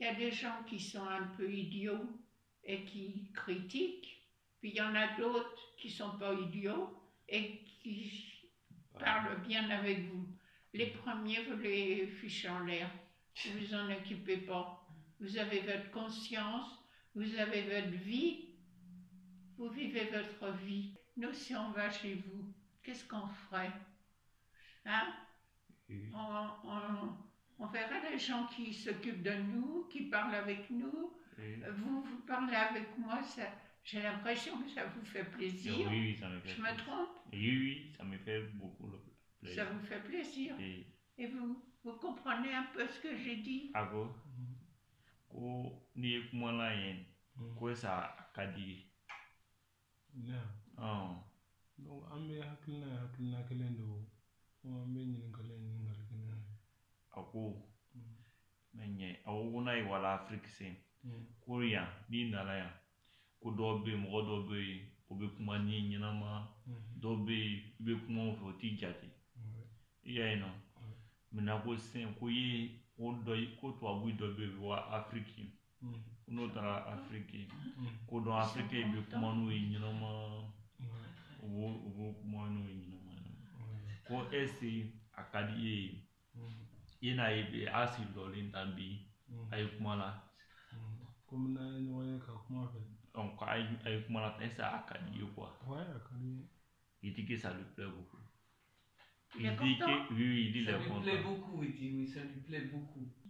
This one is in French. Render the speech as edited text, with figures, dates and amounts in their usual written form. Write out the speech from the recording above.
y a des gens qui sont un peu idiots et qui critiquent, puis il y en a d'autres qui sont pas idiots et qui parlent bien avec vous. Les premiers, vous les fichez en l'air. Vous vous en occupez pas. Vous avez votre conscience, vous avez votre vie, vous vivez votre vie. Nous, si on va chez vous, qu'est-ce qu'on ferait? Hein? On verrait les gens qui s'occupent de nous, qui parlent avec nous. Vous parlez avec moi, j'ai l'impression que ça vous fait plaisir. Oui, ça me fait Je plaisir. me trompe? Oui, ça me fait beaucoup plaisir. Ça vous fait plaisir. Et Et vous comprenez un peu ce que j'ai dit? Ago, ko ni kuma la yen, ko sa kadi. Donc an bɛ hakilina kelen don an bɛ ɲininkali kelen. Ako menye awo na yi wala Afrique sen. Ko ya ni nana ya. Ko dɔ bɛ yen mɔgɔ dɔ bɛ yen o bɛ kuma ni ɲɛnama, dɔ bɛ yen i bɛ kuma o fɛ o t'i jate. I y'a ye nɔ. Maintenant ko sen ko ye ko dɔ ko tubabu dɔ bɛ yen wa Afrique. N'o taara Afrique ko dɔn Afrique bɛ kuma n'o ye ɲɛnama. O b'o kuma n'o ye ɲɛnama. Ko est-ce a ka di ye n'a ye bi a sigi dɔlen ta bi a ye kuma la. Comme n'a ye ɲɔgɔn ye ka kuma fɛ. Donc a ye kuma la est-ce a ka di ye quoi? Ouais, a ka di ye. Il dit que ça lui plaît beaucoup. Il dit que oui, il dit ça qu'il est content. lui plaît beaucoup, il dit oui, ça lui plaît beaucoup.